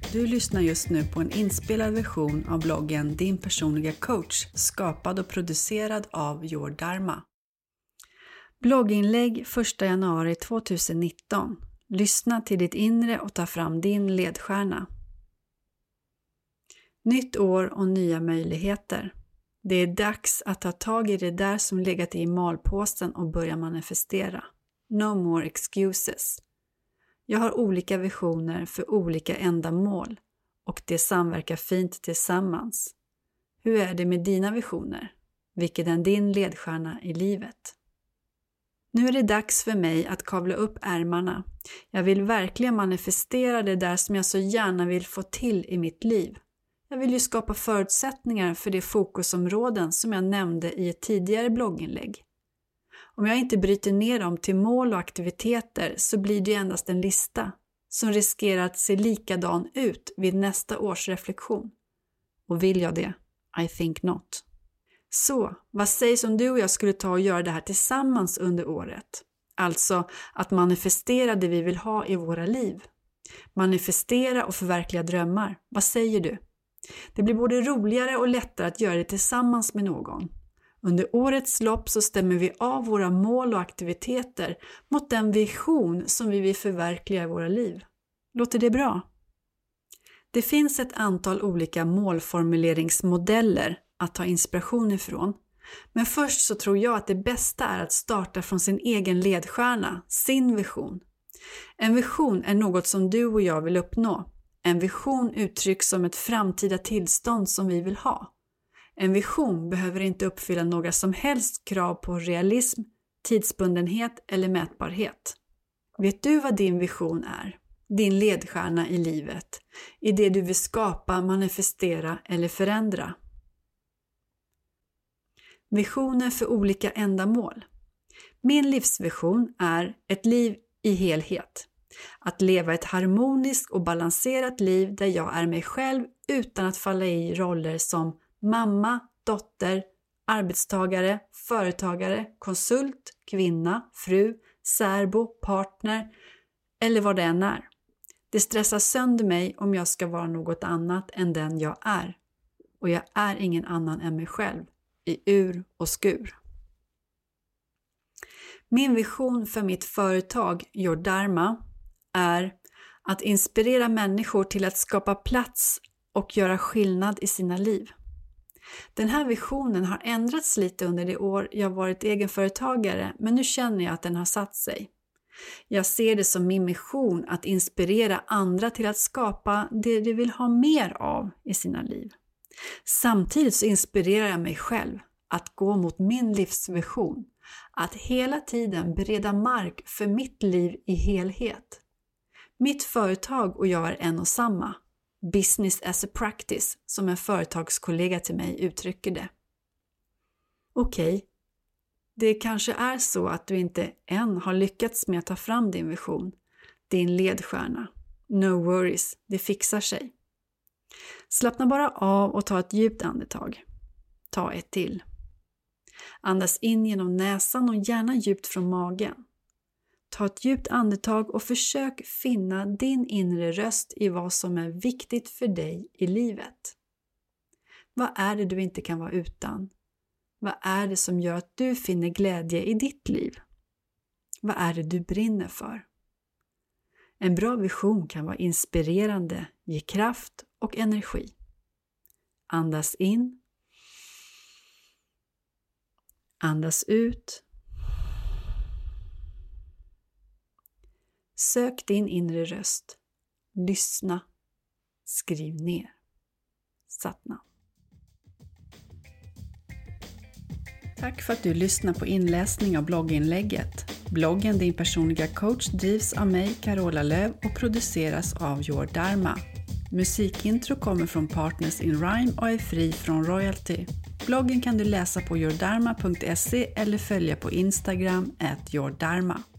Du lyssnar just nu på en inspelad version av bloggen Din personliga coach, skapad och producerad av Your Dharma. Blogginlägg 1 januari 2019. Lyssna till ditt inre och ta fram din ledstjärna. Nytt år och nya möjligheter. Det är dags att ta tag i det där som legat i malpåsen och börja manifestera. No more excuses. Jag har olika visioner för olika ändamål och det samverkar fint tillsammans. Hur är det med dina visioner? Vilken är din ledstjärna i livet? Nu är det dags för mig att kavla upp ärmarna. Jag vill verkligen manifestera det där som jag så gärna vill få till i mitt liv. Jag vill ju skapa förutsättningar för de fokusområden som jag nämnde i ett tidigare blogginlägg. Om jag inte bryter ner dem till mål och aktiviteter så blir det endast en lista som riskerar att se likadan ut vid nästa års reflektion. Och vill jag det? I think not. Så, vad sägs om du och jag skulle ta och göra det här tillsammans under året? Alltså att manifestera det vi vill ha i våra liv. Manifestera och förverkliga drömmar. Vad säger du? Det blir både roligare och lättare att göra det tillsammans med någon. Under årets lopp så stämmer vi av våra mål och aktiviteter mot den vision som vi vill förverkliga i våra liv. Låter det bra? Det finns ett antal olika målformuleringsmodeller att ta inspiration ifrån. Men först så tror jag att det bästa är att starta från sin egen ledstjärna, sin vision. En vision är något som du och jag vill uppnå. En vision uttrycks som ett framtida tillstånd som vi vill ha. En vision behöver inte uppfylla några som helst krav på realism, tidsbundenhet eller mätbarhet. Vet du vad din vision är? Din ledstjärna i livet? I det du vill skapa, manifestera eller förändra? Visioner för olika ändamål. Min livsvision är ett liv i helhet. Att leva ett harmoniskt och balanserat liv där jag är mig själv utan att falla i roller som mamma, dotter, arbetstagare, företagare, konsult, kvinna, fru, särbo, partner eller vad det än är. Det stressar sönder mig om jag ska vara något annat än den jag är. Och jag är ingen annan än mig själv, i ur och skur. Min vision för mitt företag, Your Dharma, är att inspirera människor till att skapa plats och göra skillnad i sina liv. Den här visionen har ändrats lite under det år jag varit egenföretagare, men nu känner jag att den har satt sig. Jag ser det som min mission att inspirera andra till att skapa det de vill ha mer av i sina liv. Samtidigt så inspirerar jag mig själv att gå mot min livsvision, att hela tiden bereda mark för mitt liv i helhet. Mitt företag och jag är en och samma. Business as a practice, som en företagskollega till mig uttrycker det. Okej, det kanske är så att du inte än har lyckats med att ta fram din vision, din ledstjärna. No worries, det fixar sig. Slappna bara av och ta ett djupt andetag. Ta ett till. Andas in genom näsan och gärna djupt från magen. Ta ett djupt andetag och försök finna din inre röst i vad som är viktigt för dig i livet. Vad är det du inte kan vara utan? Vad är det som gör att du finner glädje i ditt liv? Vad är det du brinner för? En bra vision kan vara inspirerande, ge kraft och energi. Andas in. Andas ut. Sök din inre röst. Lyssna. Skriv ner. Satna. Tack för att du lyssnar på inläsning av blogginlägget. Bloggen Din personliga coach drivs av mig, Carola Löv, och produceras av Your Dharma. Musikintro kommer från Partners in Rhyme och är fri från royalty. Bloggen kan du läsa på yourdharma.se eller följa på Instagram @yourdharma.